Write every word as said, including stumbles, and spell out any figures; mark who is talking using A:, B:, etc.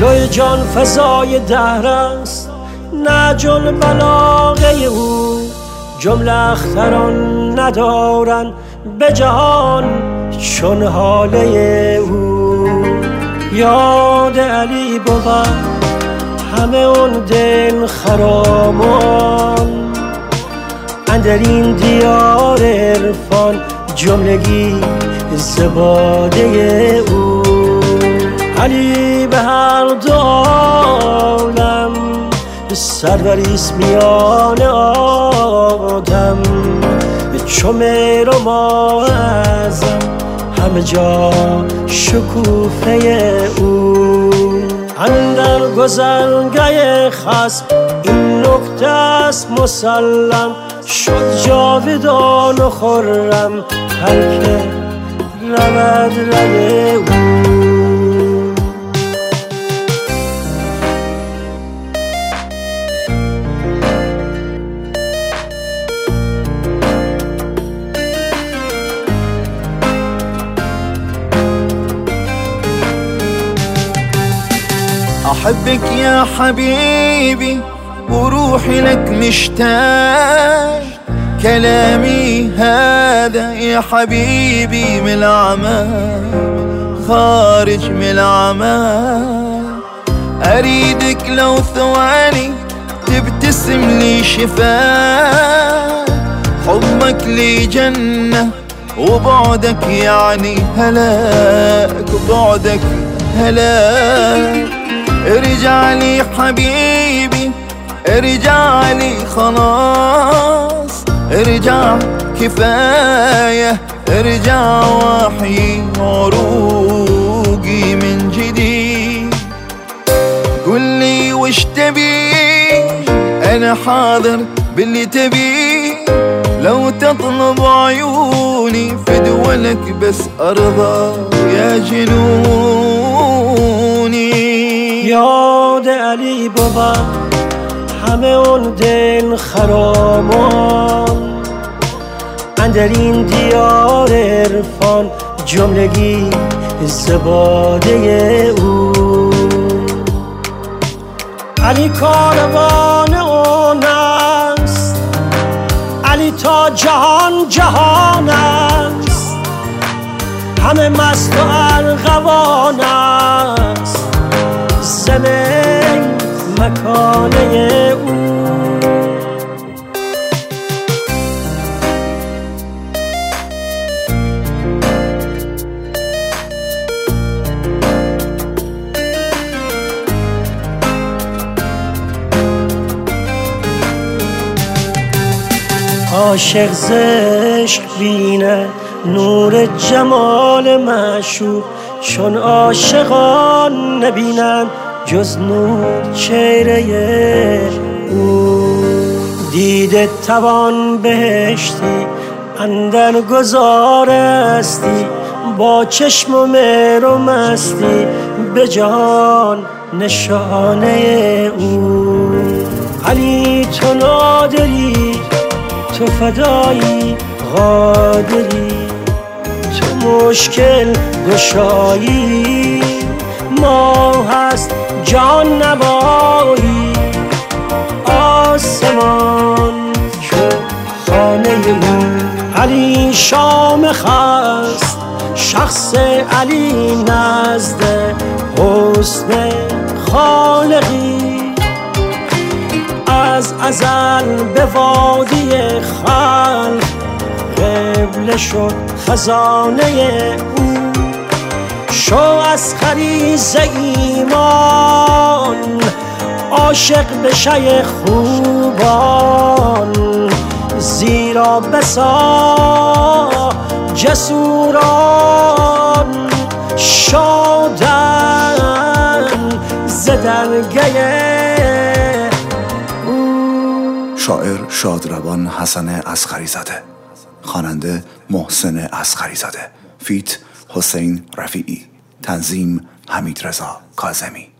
A: توی جان فضای دهر است نهج البلاغه او، جمله اختران ندارن به جهان چون حاله او. یاد علی بود همه اون دل خرامان، اندر این دیار عرفان جملگی زباده او. علی به هر دو عالم سروریست میان آدم، چو مهر و ماه اعظم همه جا شکوفه او. اندر گذرگاه خصم این نکته است مسلم، شد جاودان و خرم هر که رود ره او.
B: أحبك يا حبيبي وروحي لك مشتاق، كلامي هذا يا حبيبي من العمى خارج من العمى. أريدك لو ثواني تبتسم لي شفاء، حبك لي جنة وبعدك يعني هلاك، وبعدك هلاك. ارجع لي حبيبي ارجع لي خلاص، ارجع كفاية ارجع واحيي عروقي من جديد. قل لي وش تبي انا حاضر باللي تبي، لو تطلب عيوني في دولك بس ارضى يا جنوني.
A: یاد علی بود همه اون دل خرامان، اندر این دیار عرفان جملگی زباده او. علی کاروان اون است، علی تا جهان جهان است، همه مست و ارغوان است، زمین مکانه او. عاشق زشق بینه نور جمال معشوق، چون عاشقان نبینند جز نور چهره او. دیده توان بهشتی اندر گذارستی، با چشم و مهر و مستی به جان نشانه او. علی تو نادری تو فدایی قادری، تو مشکل گشایی، ما هست جان نوایی، آسمان چو خانه او. علی شامخ است شخص علی نزد حسن خالقی، از ازل به وادی خلق قبله شد خزانه او. شو از خریز ایمان عاشق به شیخ خوبان، زیرا بسا جسوران شادن ز درگه او.
C: شاعر شادروان حسن اصغری زاده، خواننده محسن اصغری زاده، فیت حسین رفیعی، تنظیم حمیدرضا کاظمی.